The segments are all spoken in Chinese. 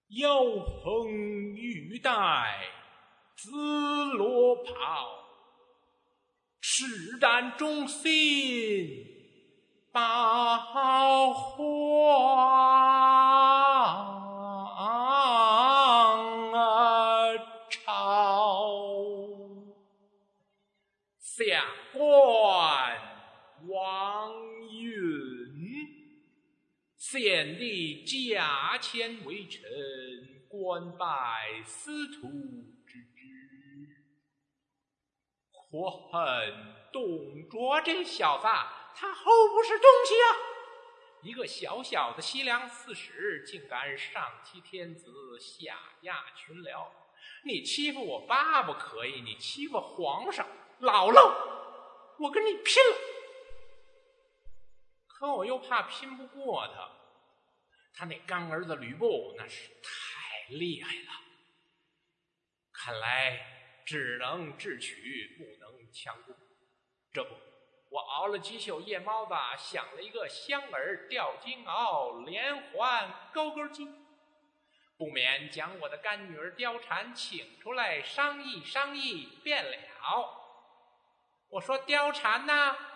摇风玉带紫罗袍，赤胆忠心报皇朝。下官王允，献帝驾前为臣，官拜司徒之职。可恨董卓这小子，他齁不是东西啊！一个小小的西凉刺史，竟敢上欺天子，下压群僚。你欺负我爸爸可以，你欺负皇上，老喽！我跟你拼了！可我又怕拼不过他，他那干儿子吕布那是太厉害了。看来只能智取，不能强攻。这不，我熬了几宿夜猫子，想了一个香饵吊金鳌，连环勾勾鸡，不免将我的干女儿貂蝉请出来商议商议便了。我说：“貂蝉呐， 来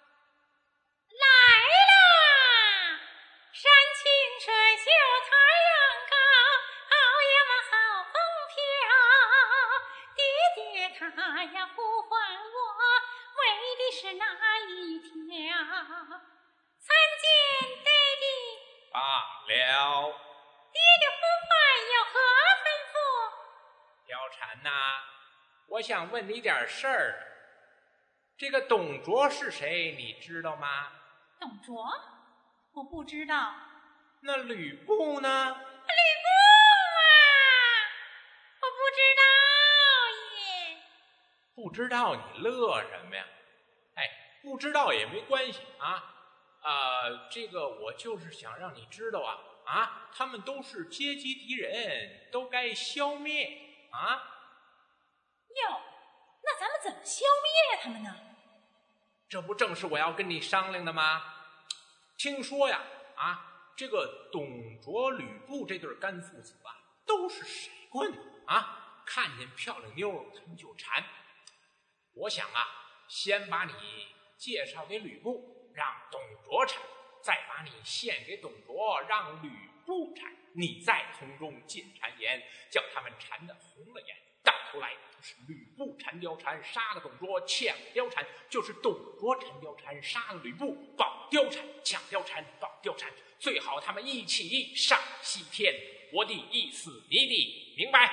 啦！山清水秀，太阳高，好呀嘛好风飘。爹爹他呀呼唤我，为的是哪一条？参见爹爹。 罢了。 爹爹呼唤有何吩咐？ 貂蝉呐，我想问你点事儿。这个董卓是谁，你知道吗？ 董卓？我不知道。 那吕布呢？ 吕布啊，我不知道耶。 不知道你乐什么呀？哎，不知道也没关系啊。这个我就是想让你知道啊，他们都是阶级敌人，都该消灭啊。 哟，那咱们怎么消灭他们呢？ 这不正是我要跟你商量的吗？听说呀，这个董卓、吕布这对干父子都是闪棍看见漂亮妞他们就缠。我想先把你介绍给吕布，让董卓缠，再把你献给董卓，让吕布缠，你再从中进谗言，叫他们缠得红了眼。到头来就是吕布缠貂蝉，杀了董卓，抢貂蝉；就是董卓缠貂蝉，杀了吕布，保貂蝉，抢貂蝉，保貂蝉。最好他们一起上西天，我的意思你的明白？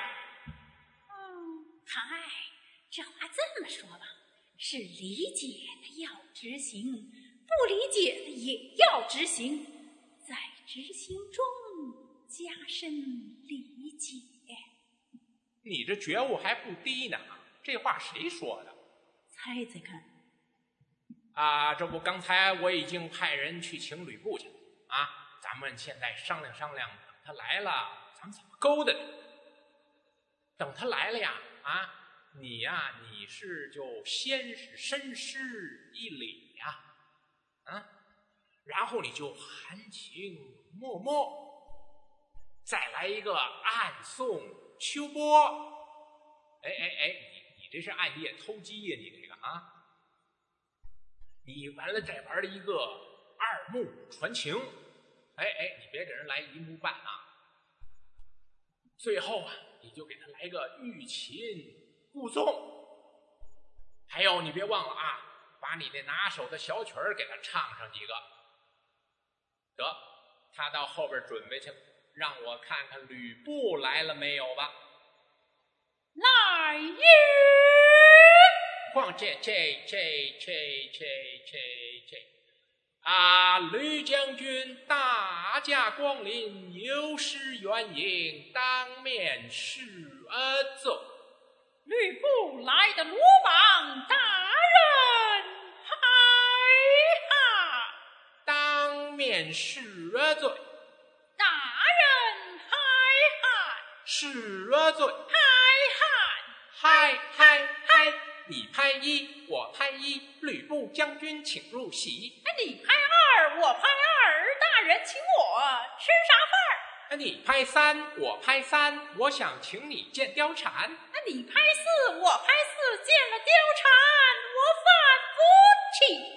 嗨，这话这么说吧，是理解的要执行，不理解的也要执行，在执行中加深理解。 你这觉悟还不低呢，这话谁说的？ 猜猜看。 这不刚才我已经派人去请吕布去了咱们现在商量商量，等他来了咱们怎么勾搭他。等他来了你是就先是深施一礼然后你就含情脉脉，再来一个暗送秋波。你这是暗夜偷鸡呀，你这个你完了再玩了一个二目传情，你别给人来一目半最后你就给他来个欲擒故纵。还有你别忘了把你那拿手的小曲儿给他唱上几个。得，他到后边准备去，让我看看吕布来了没有吧。 来也！ 况吕将军大驾光临，有失远迎，当面示罪。 吕布来的鲁莽大人，嗨哈！ 当面示罪。 大人，嗨嗨！ 示罪。 嗨嗨！你拍一，我拍一，吕布将军请入席。 你拍二，我拍二，大人请我吃啥饭儿？ 你拍3，我拍3，我想请你见貂蝉。 你拍4，我拍4，见了貂蝉，我犯不起。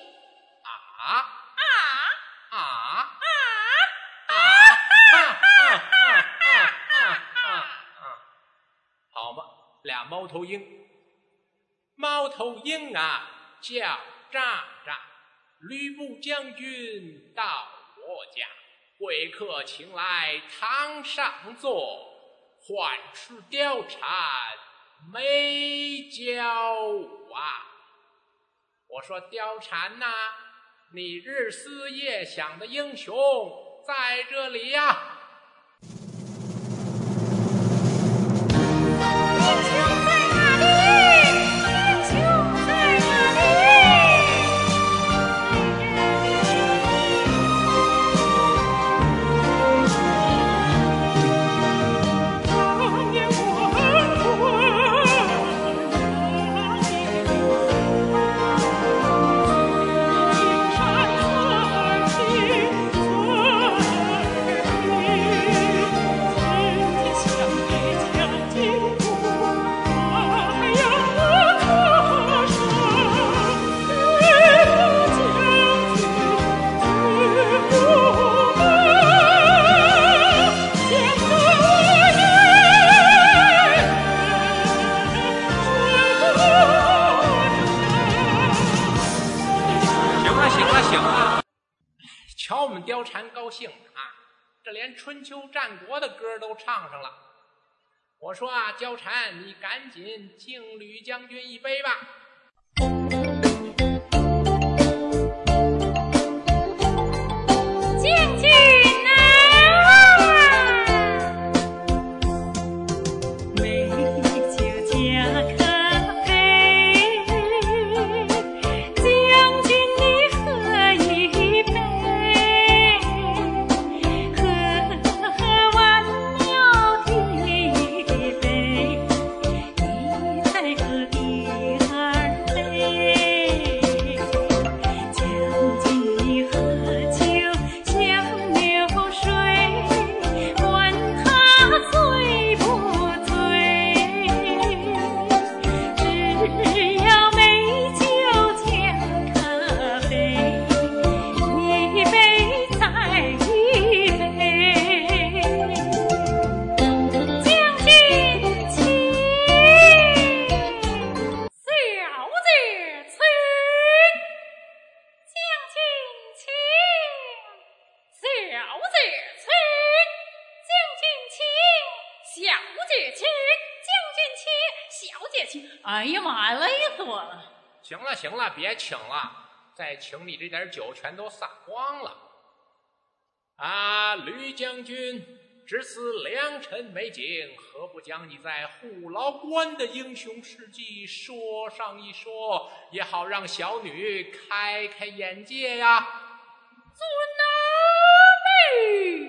好嘛，俩猫头鹰。猫头鹰啊，叫喳喳，吕布将军到我家，贵客请来堂上坐，欢吃貂蝉美酒啊。我说貂蝉呐，你日思夜想的英雄在这里呀。瞧我们貂蝉高兴啊，这连春秋战国的歌都唱上了。我说啊，貂蝉，你赶紧敬吕将军一杯吧。 将军啊，美酒加咖啡，将军你喝一杯，喝完了第一杯，你再喝第二杯。将军你喝酒像流水，管他醉不醉，只要美酒加咖啡，一杯再一杯。将军请，小姐请。将军请，小姐请，将军请，小姐请，将军请，小姐请。哎呀妈呀，累死我了！ 行了行了，别请了，再请你这点酒全都洒光了。啊，吕将军，值此良辰美景，何不将你在虎牢关的英雄事迹说上一说，也好让小女开开眼界呀。 尊妹。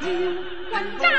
关张，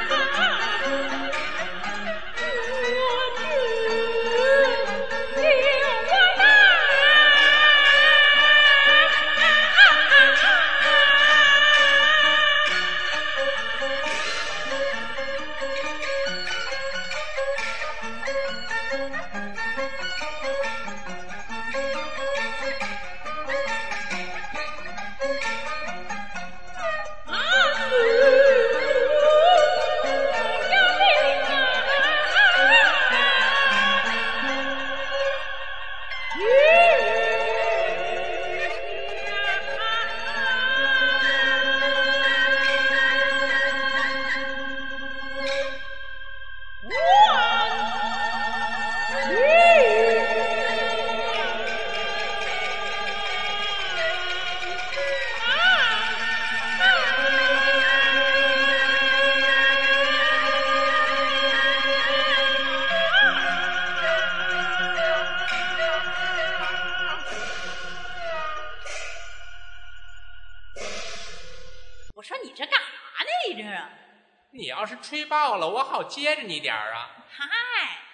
我说你这干啥呢？你这你要是吹爆了，我好接着你点儿啊。 嗨，